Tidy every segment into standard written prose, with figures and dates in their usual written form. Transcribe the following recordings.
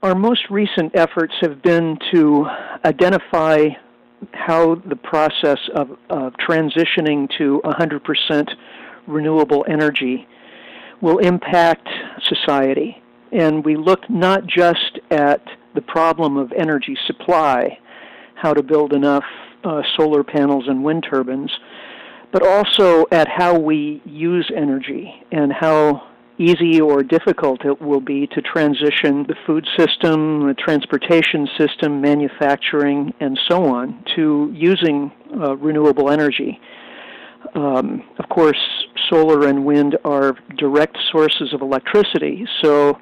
Our most recent efforts have been to identify how the process of transitioning to 100% renewable energy will impact society. And we look not just at the problem of energy supply, how to build enough solar panels and wind turbines, but also at how we use energy and how easy or difficult it will be to transition the food system, the transportation system, manufacturing, and so on to using renewable energy. Of course, solar and wind are direct sources of electricity, so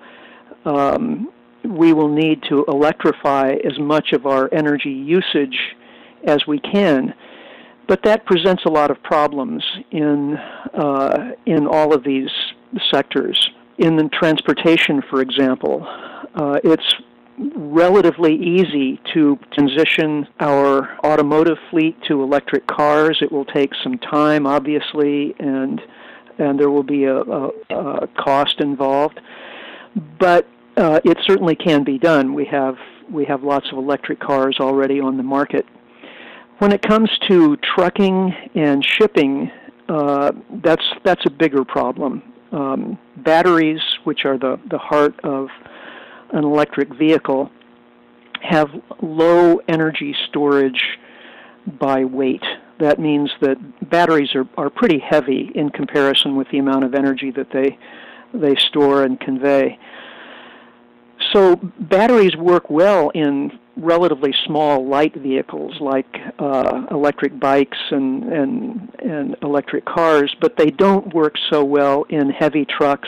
we will need to electrify as much of our energy usage as we can. But that presents a lot of problems in all of these sectors. In the transportation, for example, it's relatively easy to transition our automotive fleet to electric cars. It will take some time, obviously, and there will be a cost involved. But it certainly can be done. We have lots of electric cars already on the market. When it comes to trucking and shipping, that's a bigger problem. Batteries, which are the heart of an electric vehicle, have low energy storage by weight. That means that batteries are pretty heavy in comparison with the amount of energy that they store and convey. So batteries work well in relatively small, light vehicles like electric bikes and electric cars, but they don't work so well in heavy trucks.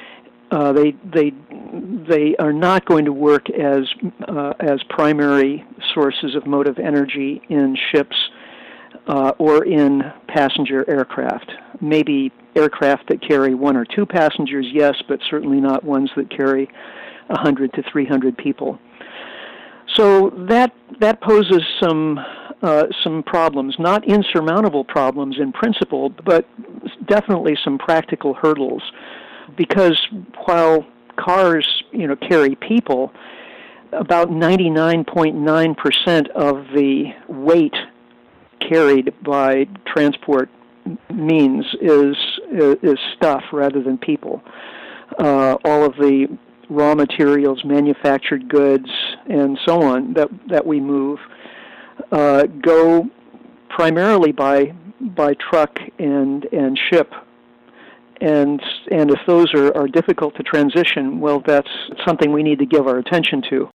They are not going to work as primary sources of motive energy in ships or in passenger aircraft. Maybe aircraft that carry 1 or 2 passengers, yes, but certainly not ones that carry 100 to 300 people. So that poses some problems, not insurmountable problems in principle, but definitely some practical hurdles. Because while cars, carry people, about 99.9% of the weight carried by transport means is stuff rather than people. All of the raw materials, manufactured goods, and so on that we move go primarily by truck and ship. And if those are difficult to transition, well, that's something we need to give our attention to.